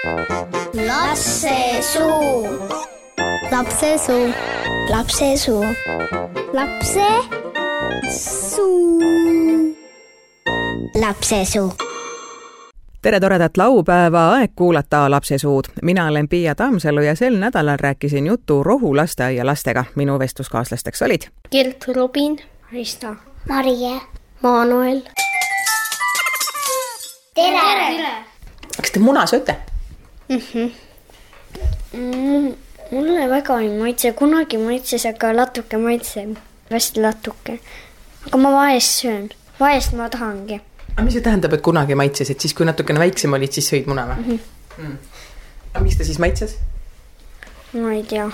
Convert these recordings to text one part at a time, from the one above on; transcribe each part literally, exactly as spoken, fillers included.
Lapsesuu. Lapsesuu. Lapsesuu. Lapsesuu. Lapsesuu. Tere toredat laupäeva, aeg kuulata Lapsesuud. Mina olen Piia Tammsalu ja sel nädalal rääkisin juttu Rohu lasteaia lastega. Minu vestluskaaslasteks olid Kirt, Robin, Rista, Marie, Manuel. Tere! Tere! Kas te muna sööte? Mm-hmm. Mm, mulle väga ei maitse, kunagi maitses, aga latuke maitseb. Hästi latuke. Aga ma vahest söön. Vahest ma tahangi. Aga mis see tähendab, et kunagi maitses, et siis kui natukene väiksem olid, siis sõid muna või? Mm-hmm. Mm. Aga mis ta siis maitses? Ma ei tea.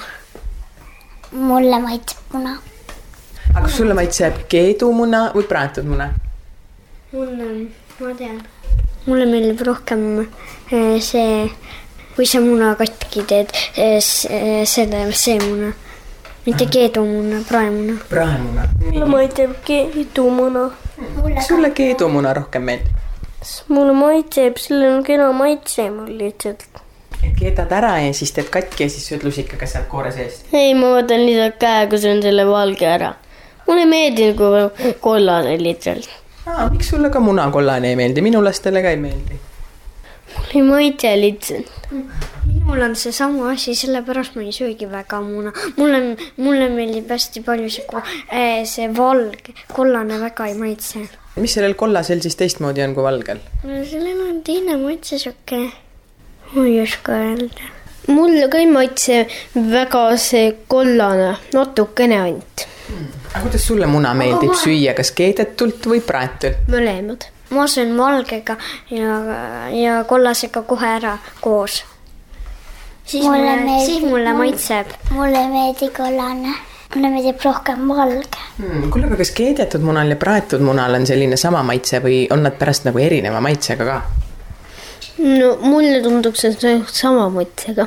Mulle maitseb muna. Aga kas sulle maitseb keedumuna või praetud muna? Mulle, ma tean. Mulle meeldib rohkem see, kui sa muna katki teed, selle, see muna. Mitte keedumuna, praemuna. Praemuna. Mulle maitseb keedumuna. Sulle keedumuna rohkem meeldib? Mulle maitseb, selle on kena maitse mul lihtsalt. Et keedad ära ja siis teed katki ja siis sööd lusikaga sealt koore seest? Ei, ma võtan lihtsalt käega, see on selle valge ära. Mulle ei meeldi kui kollane lihtsalt. Aa, miks sulle ka muna kollane ei meeldi? Minu lastele ka ei meeldi. Mulle ei maitse lihtsalt. Minul on see sama asi, sellepärast ma ei söögi väga muna. Mulle, mulle meeldib hästi palju see, see valge, kollane väga ei maitse. Mis sellel kollasel siis teistmoodi on kui valgel? Sellel on teine maitse soke. Ma ei oska öelda. Mulle ka ei maitse väga see kollane, natukene ainult. Hmm. Aga kuidas sulle muna meeldib süüa, kas keedetult või praetult? Mõlemad. Ma söön valgega ja, ja kollasega kohe ära koos. Siis mulle, mulle, meeldib, siis mulle maitseb. Mulle meeldib kollane. Mulle meeldib rohkem valge. Hmm, kuule, aga kas keedetud munal ja praetud munal on selline sama maitse või on nad pärast nagu erineva maitsega ka? No mulle tundub see sama maitsega.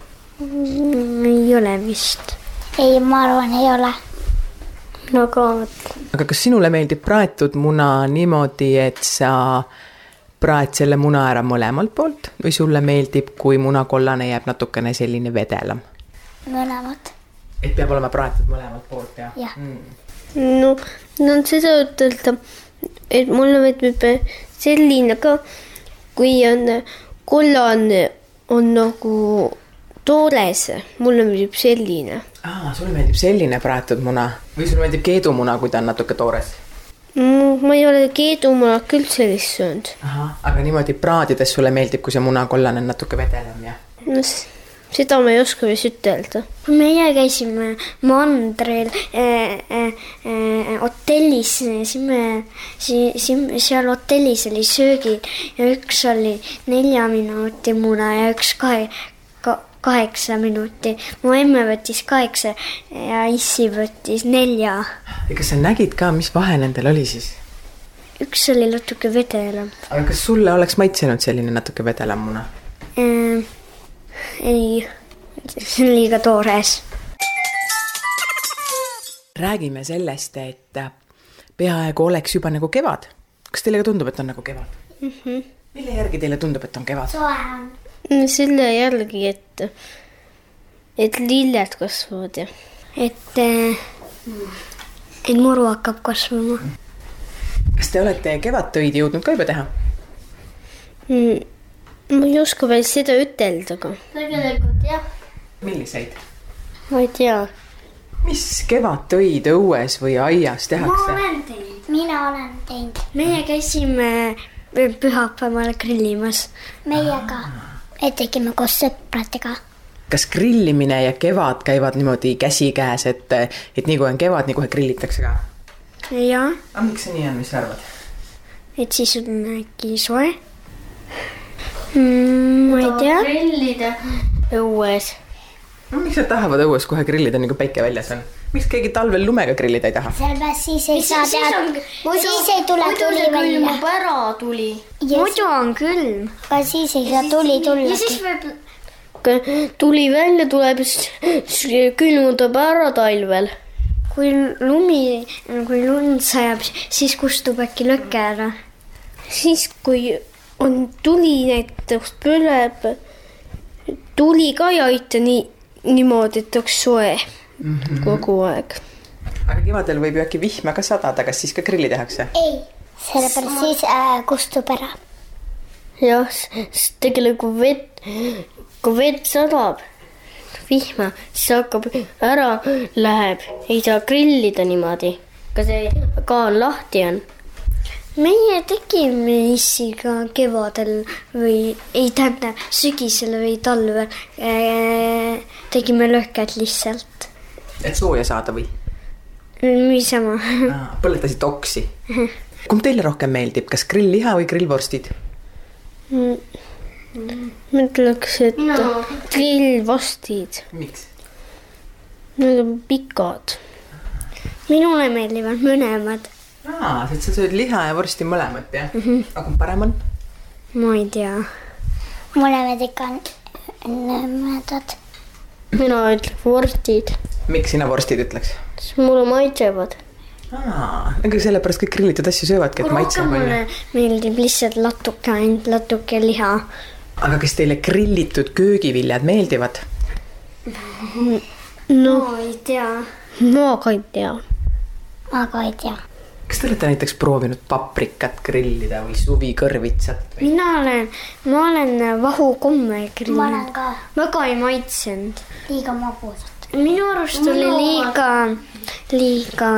Ei ole vist. Ei, ma arvan, ei ole. No ka. Aga kas sinule meeldib praetud muna niimoodi, et sa praed selle muna ära mõlemalt poolt või sulle meeldib, kui munakollane jääb natukene selline vedelam? Mõlemad. Et peab olema praetud mõlemalt poolt, jah? Ja. Mm. No, no seda ütelda, et mulle meeldib selline ka, kui on kollane on nagu toores, mulle meeldib selline. Aa, sulle meeldib selline praetud muna või sulle meeldib keedumuna, kui ta on natuke toores? Ma ei ole keedumuna küll sellist söönud. Aha, aga niimoodi praadides sulle meeldib, kui see munakollane on natuke vedelam, jah? No, seda ma ei oska vist ütelda. Meie käisime mandril äh, äh, hotellis, siis me, siis, seal hotellis oli söögid ja üks oli nelja minuti muna ja üks kahe, kaheksa minuti. Mu emme võttis kaheksa ja issi võttis nelja. Ja kas sa nägid ka, mis vahe nendel oli siis? Üks oli natuke vedelam. Aga kas sulle oleks maitsenud selline natuke vedelam muna? Äh, ei, see on liiga toores. Räägime sellest, et peaaegu oleks juba nagu kevad. Kas teile ka tundub, et on nagu kevad? Mm-hmm. Mille järgi teile tundub, et on kevad? Soe on. Selle järgi, et, et lilled kasvavad ja et, et muru hakkab kasvama. Kas te olete kevadtöid jõudnud ka juba teha? Mm, ma ei oska veel seda ütelda ka. Tegelikult jah. Milliseid? Ma ei tea. Mis kevadtöid õues või aias tehakse? Ma olen teinud. Mina olen teinud. Meie käisime pühapäeval grillimas. Meie ka. Me tegime koos sõpradega. Kas grillimine ja kevad käivad niimoodi käsikäes, et, et nii kui on kevad, nii kohe grillitakse ka? Jaa. Aga miks see nii on, mis sa arvad? Et siis on äkki soe. Mm, ma ei tea. Grillida õues. No, miks nad tahavad õues kohe grillida, nii kui päike väljas on? Miks keegi talvel lumega grillida ei taha? Sellepärast siis ei saa teada. Siis ei tule tuli välja. Muidu ära tuli. Muidu on külm. Aga siis ei saa tuli tulla. Ja siis võib tuli välja tuleb, külmutab ära talvel. Kui lumi, kui lund sajab, siis kustub äkki lõkke ära. Siis kui on tuli näiteks põleb, tuli ka ei aita nii, niimoodi, et oleks soe mm-hmm. kogu aeg. Aga kevadel võib ju äkki vihma ka sadada, kas siis ka grilli tehakse? Ei, sellepärast siis äh, kustub ära. Jah, sest tegelikult kui vett, kui vett sadab vihma, siis hakkab ära, läheb, ei saa grillida niimoodi, ka see kaan lahti on. Meie tegime issiga kevadel või ei tähenda sügisel või talvel äh, tegime lõhked lihtsalt. Et sooja saada või? Niisama. Põletasid oksi. Kumb teile rohkem meeldib, kas grillliha või grillvorstid? Mõtleks, et no. grillvorstid. Miks? Need on pikad. Minule meeldivad mõlemad. Aa, et sa sööd liha ja vorsti mõlemat, jah? Mm-hmm. Aga kumb parem on? Ma ei tea. Mulle meeldib ka mõlemad. Mina ütleks vorstid. Miks sina vorstid ütleks? Sest mulle maitsevad. Aa, aga sellepärast kõik grillitud asju söövadki, et maitseb. Mulle meeldib lihtsalt latuke, ainult latuke liha. Aga kas teile grillitud köögiviljad meeldivad? No, ma ei tea. Ma ka ei tea. Ma ka ei tea. Kas te olete näiteks proovinud paprikat grillida või suvikõrvitsat? Või? Mina olen, ma olen vahukomme grillid. Ma olen ka. Väga ei maitsenud. Liiga magusad. Minu arust oli liiga, liiga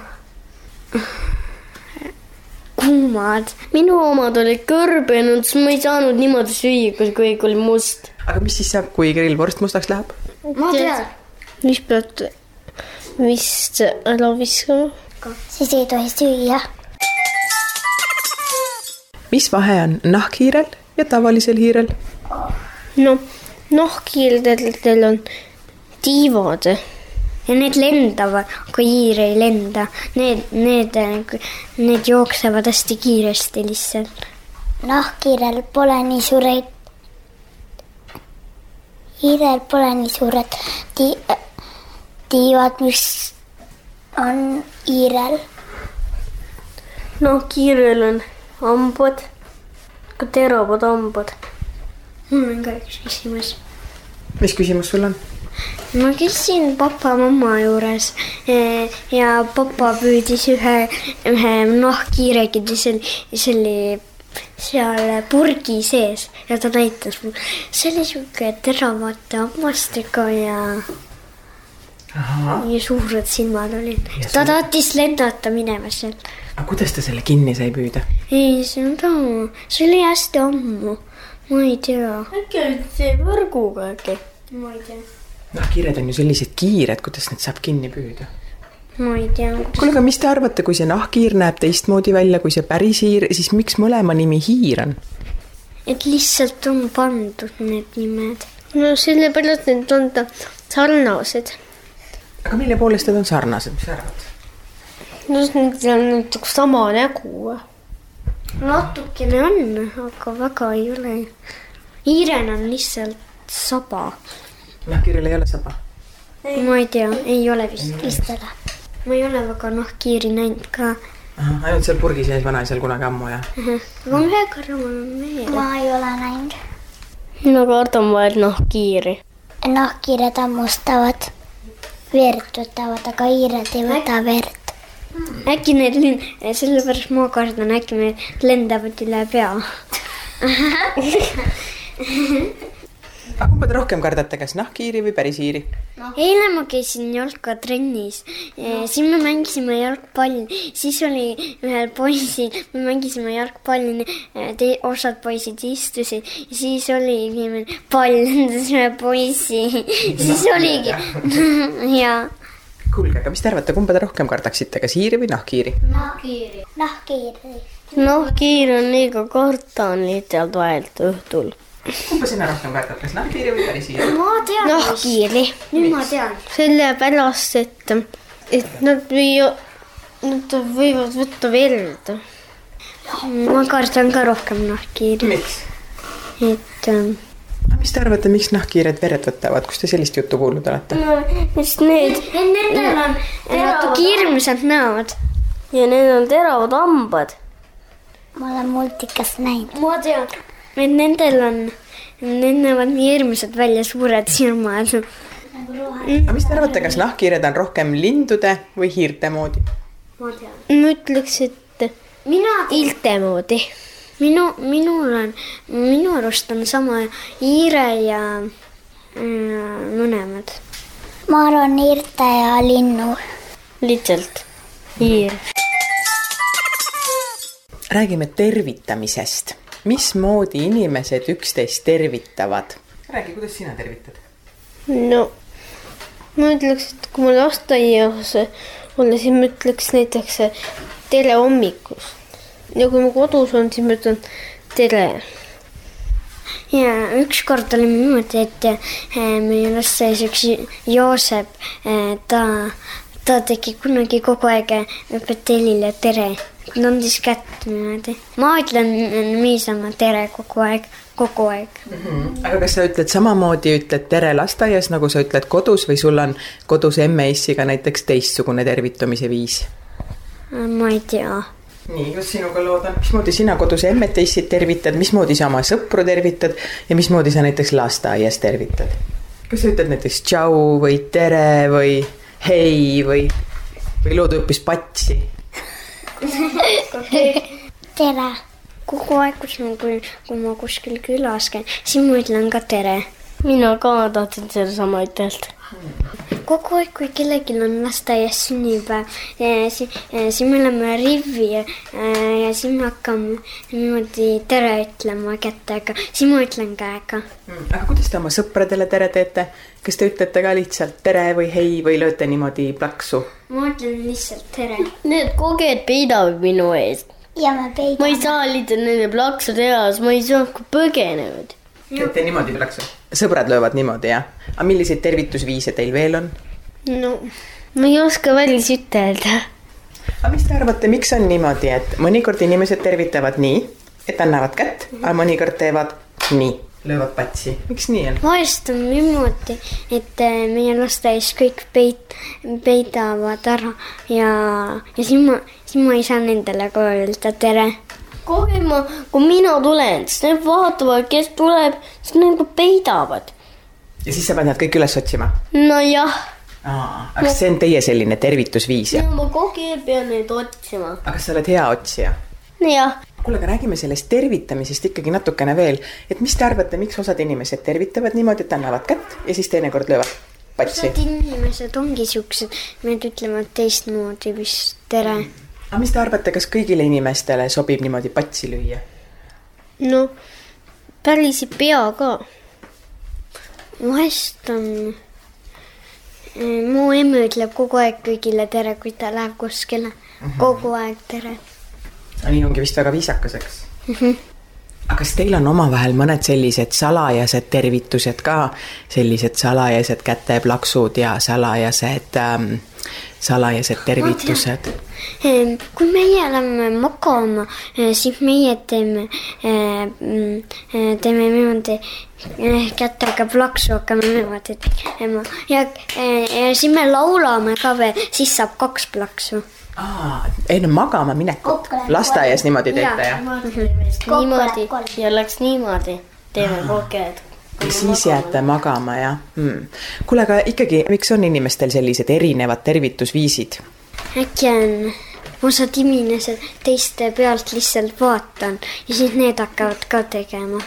kuumad. Minu omad oli kõrbenud, siis ma ei saanud niimoodi süüa, kui kõik oli must. Aga mis siis saab, kui grillvorst mustaks läheb? Ma tean. Mis pead vist ära viskama? Siis ei tohi süüa. Mis vahe on nahkhiirel ja tavalisel hiirel? No, nahkhiirdel on tiivad ja need lendavad, kui hiir ei lenda. Need, need, need jooksevad hästi kiiresti lihtsalt. Nahkhiirel pole nii suured, hiirel pole nii suured ti, tiivad, mis on hiirel. Nahkhiirel on hambad, ka teravad hambad. Mul on ka üks küsimus. Mis küsimus sul on? Ma käisin papa mamma juures ja papa püüdis ühe, ühe nahkhiiregi, see oli seal purgi sees ja ta näitas mul. See oli siuke teravate hammastega ja, ja suured silmad olid. Ta tahtis lendata minema seal. Aga kuidas ta selle kinni sai püüda? Ei, see on tamu. See oli hästi ammu. Ma ei tea. Äkki oli see võrguga äkki? Ma ei tea. Nahkhiired on ju sellised kiired, kuidas need saab kinni püüda? Ma ei tea. Kuule, aga mis te arvate, kui see nahkhiir näeb teistmoodi välja, kui see päris hiir, siis miks mõlema nimi hiir on? Et lihtsalt on pandud need nimed. No sellepärast need on ta sarnased. Aga mille poolest need on sarnased, mis arvad? No need on näiteks sama nägu. Natukene on, aga väga ei ole. Hiirel on lihtsalt saba. Nahkhiiril ei ole saba? Ei. Ma ei tea, ei ole vist. Vist ole. Ma ei ole väga nahkhiiri näinud ka. Aha, ainult seal purgis jäis vanaisal kunagi ammu, jah? Aga ühe korra ma olen meelde. Ma ei ole näinud. Mina kardan vaid nahkhiiri. Nahkhiired hammustavad, verd võtavad, aga hiired ei võta verd. Äkki need, sellepärast ma kardan, äkki need lendavad üle pea. Aga kumba te rohkem kardate, kas nahkhiiri või päris hiiri? Eile ma käisin jalkatrennis, siin me mängisime jalgpalli, siis oli ühel poisil, me mängisime jalgpalli, te, osad poisid istusid ja siis oli viimene pall endas ühe poisi, siis oligi, jaa. Kuulge, aga mis te arvate, kumba te rohkem kardaksite, kas hiiri või nahkhiiri? Nahkhiiri. Nahkhiiri. Nahkhiir on liiga kartan lihtsalt vahelt õhtul. Kumba sina rohkem kardad, kas nahkhiiri või päris hiiri? Ma tean. Nahkhiiri. Nüüd ma tean. Sellepärast, et, et nad, või, nad võivad võtta verd. Ma kardan ka rohkem nahkhiiri. Miks? Et... Mis te arvate, miks nahkhiired verd võtavad? Kus te sellist juttu kuulnud olete? No, sest need... Nendel on natuke hirmsad näod. Ja need on teravad hambad. Ma olen multikas näinud. Ma tean. Et nendel on need näevad nii hirmsad välja, suured silmad. Aga mis te arvate, kas nahkhiired on rohkem lindude või hiirte moodi? Ma tean. Ma ütleks, et hiirte moodi. Minu, minul on, minu arust on sama hiire ja mm, mõlemad. Ma arvan hiirte ja linnu. Lihtsalt hiir. Räägime tervitamisest. Mismoodi inimesed üksteist tervitavad? Räägi, kuidas sina tervitad? No, ma ütleks, et kui ma lasteaias olla, siis ma ütleks näiteks tere hommikus. Ja kui ma kodus on, siis ma ütlen tere. Ja ükskord oli niimoodi, et meie lasteaias üks Joosep, ta, ta tegi kunagi kogu aeg õpetelile tere. Nandis kätt niimoodi. Ma ütlen niisama tere kogu aeg, kogu aeg. Mm-hmm. Aga kas sa ütled samamoodi, ütled tere lasteaias, nagu sa ütled kodus või sul on kodus emme-issiga näiteks teistsugune tervitamise viis? Ma ei tea. Nii, kas sinuga loodan? Mismoodi sina kodus emmet-issid tervitad, mismoodi sa oma sõpru tervitad ja mismoodi sa näiteks lasteaias tervitad? Kas sa ütled näiteks tšau või tere või hei või, või lood õppis patsi? Tere. Kogu aeg, kui, kui ma kuskil külas käin, siis ma ütlen ka tere. Mina ka tahtsin seda sama ütelda. Kogu aeg, kui kellelgi on lasteaias sünnipäev, siis, siis me oleme rivi ja, ja siis me hakkame niimoodi tere ütlema kätega, siis ma ütlen käega. Aga kuidas te oma sõpradele tere teete? Kas te ütlete ka lihtsalt tere või hei või lööte niimoodi plaksu? Ma ütlen lihtsalt tere. Need koged peidavad minu eest. Ja me peidame. Ma ei saa lihtsalt nende plaksu teha, ma ei saa, kui põgenevad. Teete niimoodi plaksu? Sõbrad löövad niimoodi, jah? Aga milliseid tervitusviise teil veel on? No, ma ei oska välis ütelda. Aga mis te arvate, miks on niimoodi, et mõnikord inimesed tervitavad nii, et annavad kätt, aga mõnikord teevad nii, löövad patsi. Miks nii on? Vahest on niimoodi, et meie lasteaias kõik peit, peidavad ära ja, ja siis, ma, siis ma ei saa nendele ka öelda tere. Kogu ma, kui mina tulen, siis need vaatavad, kes tuleb, siis need peidavad. Ja siis sa pead nad kõik üles otsima? No jah. Aa, aga see on teie selline tervitusviis? Ja ma kogu aeg pean neid otsima. Aga kas sa oled hea otsija? Jah. Kuule, aga räägime sellest tervitamisest ikkagi natukene veel. Et mis te arvate, miks osad inimesed tervitavad niimoodi, et annavad kätt ja siis teinekord löövad patsi? Osad inimesed ongi siuksed, need ütlevad teistmoodi vist tere. Mm. Aga mis te arvate, kas kõigile inimestele sobib niimoodi patsi lüüa? No, päris ei pea ka. Vahest on... Mu emme ütleb kogu aeg kõigile tere, kui ta läheb kuskile. Mm-hmm. Kogu aeg tere. Ja nii ongi vist väga viisakaseks. Mm-hmm. Aga kas teil on omavahel mõned sellised salajased tervitused ka? Sellised salajased käteplaksud ja salajased, ähm, salajased tervitused? Kui meie oleme magama, siis meie teeme, teeme niimoodi kätega plaksu, hakkame niimoodi tegema. Ja, ja siis me laulame ka veel, siis saab kaks plaksu. Aa, ei no magama minekut. Lasteaias niimoodi teete, jah? Niimoodi ja läks niimoodi. Teeme koked. Ja siis jääte magama, jah? Hmm. Kuule, aga ikkagi, miks on inimestel sellised erinevad tervitusviisid? Äkki on osad inimesed teiste pealt lihtsalt vaatan ja siis need hakkavad ka tegema.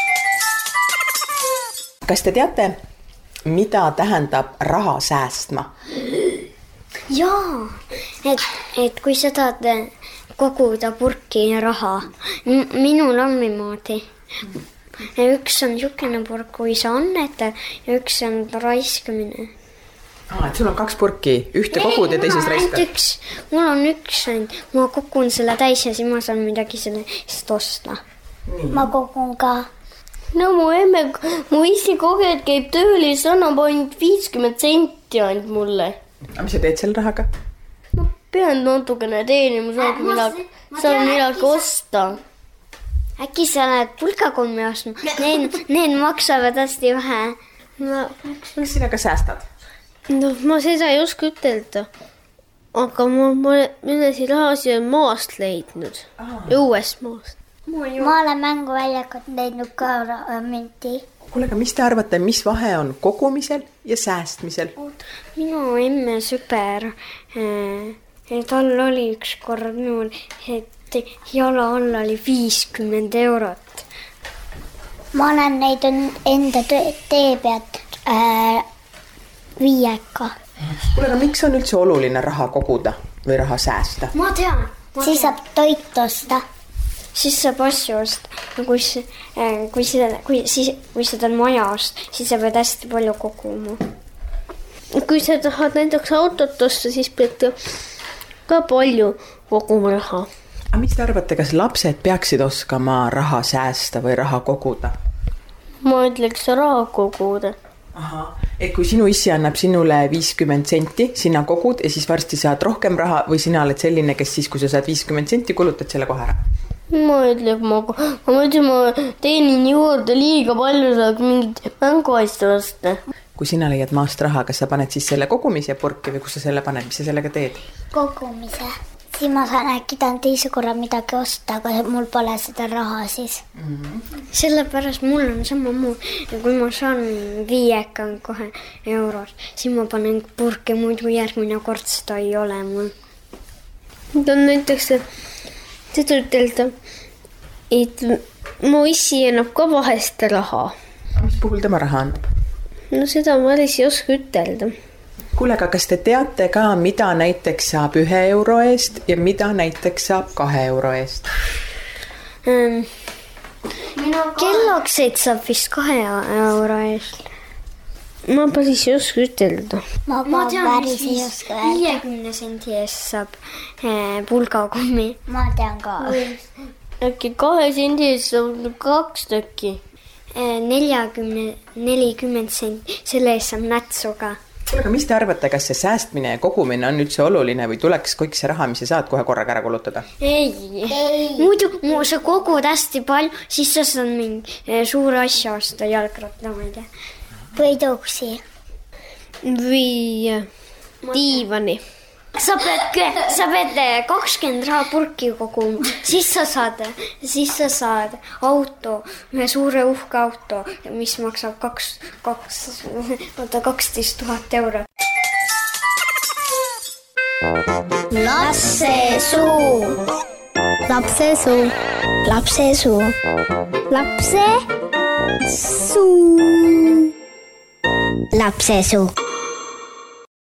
Kas te teate, mida tähendab raha säästma? Jaa, et, et kui sa tahad koguda purki raha, minul on niimoodi. Üks on niisugune purk, kui sa annetad ja üks on raiskamine. Aa, et sul on kaks purki, ühte kogud ja teises raiskad? Üks, mul on üks, ma kogun selle täis ja siis ma saan midagi sellest osta. Nii. Ma kogun ka. No mu emme, mu isi koged käib tööl ja siis annab ainult viiskümmend senti ainult mulle. Aga mis sa teed selle rahaga? Ma pean natukene teenima, saan midagi, saan midagi osta. Äkki sa oled pulkakommi ostma? Need, need maksavad hästi vähe. Ma... Kas sina ka säästad? No, ma seda ei oska ütelda. Aga ma, ma mõnesid rahasi on maast leidnud. Õuest maast. ma, ju... ma olen mänguväljakut leidnud ka minti. Kuule, aga mis te arvate, mis vahe on kogumisel ja säästmisel? Minu emme sõber, tal oli üks kord minul, et jala all oli viiskümmend eurot. Ma olen neid enda tee pealt äh, viieka. Kuule, aga miks on üldse oluline raha koguda või raha säästa? Ma tean. Ma siis tean. saab toit osta. Siis saab asju osta. Kui, kui, seda, kui, siis, kui seda on maja osta, siis sa pead hästi palju koguma. Kui sa tahad näiteks autot osta, siis pead ka palju koguma raha. Aga mis te arvate, kas lapsed peaksid oskama raha säästa või raha koguda? Ma ütleks raha koguda. Aha. Et kui sinu issi annab sinule viiskümmend senti, sina kogud ja siis varsti saad rohkem raha või sina oled selline, kes siis, kui sa saad viiskümmend senti, kulutad selle kohe ära? Ma ütleks, ma, ma mõtlen, ma teenin juurde liiga palju, saad mingit mänguasju osta. Kui sina leiad maast raha, kas sa paned siis selle kogumise purki või kus sa selle paned, mis sa sellega teed? Kogumise. Siis ma saan äkki tahan teise korra midagi osta, aga mul pole seda raha siis. Mm-hmm. Sellepärast mul on sama muu. Ja kui ma saan viieka kohe euros, siis ma panen purki, muidu järgmine kord seda ei ole mul. Ta on näiteks seda ütelda, et mu issi annab ka vahest raha. Mis puhul tema raha annab? No seda ma alles ei oska ütelda. Kuule, aga kas te teate ka, mida näiteks saab ühe euro eest ja mida näiteks saab kahe euro eest? Ähm, kellokseid saab vist kahe euro eest. Ma päris ei oska ütelda. Ma, ma tean, päris ei oska öelda. viiekümne sendi eest saab äh, pulgakummi. Ma tean ka. Äkki kahe sendi eest saab kaks tükki. Äh, neljakümne, nelikümmend sendi, selle eest saab nätsu ka. Aga mis te arvate, kas see säästmine ja kogumine on üldse oluline või tuleks kõik see raha, mis sa saad kohe korraga ära kulutada? Ei, ei. Muidu sa kogud hästi palju, siis sa saad mingi suure asja osta, jalgratta, ma ei tea. Või tõuksi. Või diivani. Sa pead, sa pead kakskümmend raha purki koguma, siis sa saad, siis sa saad auto, ühe suure uhke auto, mis maksab kaks, kaks, oota, kaksteist tuhat eurot. Lapse suu. Lapse suu. Lapse suu. Lapse suu. Lapse suu.